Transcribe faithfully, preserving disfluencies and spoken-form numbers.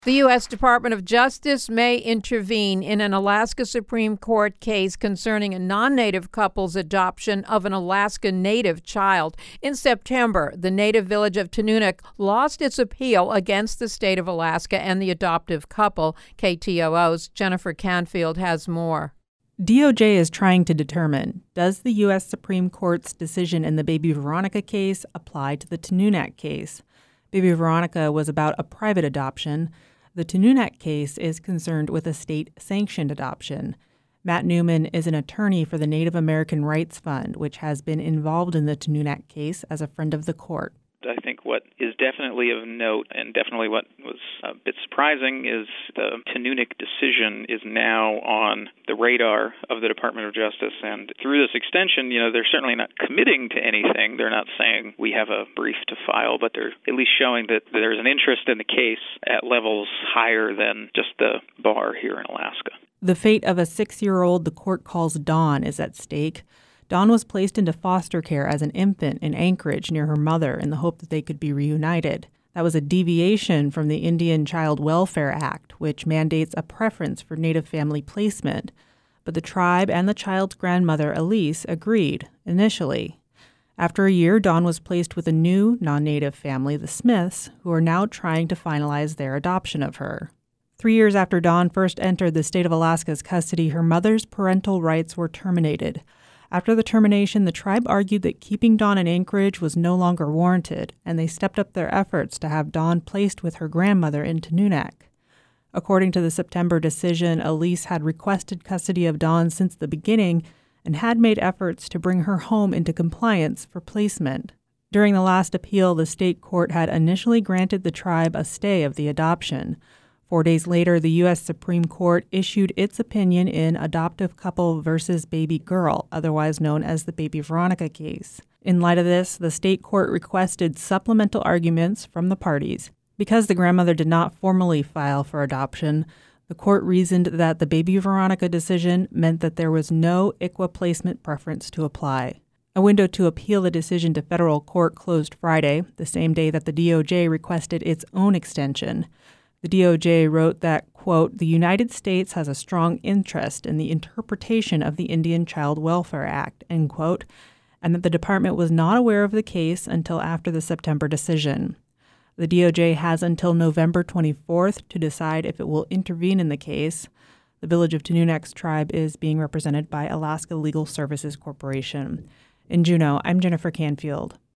The U S Department of Justice may intervene in an Alaska Supreme Court case concerning a non-Native couple's adoption of an Alaska Native child. In September, the Native village of Tununuk lost its appeal against the state of Alaska and the adoptive couple. K T O O's Jennifer Canfield has more. D O J is trying to determine, does the U S Supreme Court's decision in the Baby Veronica case apply to the Tununuk case? Baby Veronica was about a private adoption. The Tununuk case is concerned with a state-sanctioned adoption. Matt Newman is an attorney for the Native American Rights Fund, which has been involved in the Tununuk case as a friend of the court. I think what is definitely of note, and definitely what was a bit surprising, is the Tununuk decision is now on the radar of the Department of Justice. And through this extension, you know, they're certainly not committing to anything. They're not saying we have a brief to file, but they're at least showing that there's an interest in the case at levels higher than just the bar here in Alaska. The fate of a six-year-old the court calls Dawn is at stake. Dawn was placed into foster care as an infant in Anchorage near her mother in the hope that they could be reunited. That was a deviation from the Indian Child Welfare Act, which mandates a preference for Native family placement. But the tribe and the child's grandmother, Elise, agreed initially. After a year, Dawn was placed with a new non-Native family, the Smiths, who are now trying to finalize their adoption of her. Three years after Dawn first entered the state of Alaska's custody, her mother's parental rights were terminated. After the termination, the tribe argued that keeping Dawn in Anchorage was no longer warranted, and they stepped up their efforts to have Dawn placed with her grandmother in Tununuk. According to the September decision, Elise had requested custody of Dawn since the beginning and had made efforts to bring her home into compliance for placement. During the last appeal, the state court had initially granted the tribe a stay of the adoption. Four days later, the U S Supreme Court issued its opinion in Adoptive Couple versus Baby Girl, otherwise known as the Baby Veronica case. In light of this, the state court requested supplemental arguments from the parties. Because the grandmother did not formally file for adoption, the court reasoned that the Baby Veronica decision meant that there was no I C W A placement preference to apply. A window to appeal the decision to federal court closed Friday, the same day that the D O J requested its own extension. The D O J wrote that, quote, the United States has a strong interest in the interpretation of the Indian Child Welfare Act, end quote, and that the department was not aware of the case until after the September decision. The D O J has until November twenty-fourth to decide if it will intervene in the case. The village of Tununuk's tribe is being represented by Alaska Legal Services Corporation. In Juneau, I'm Jennifer Canfield.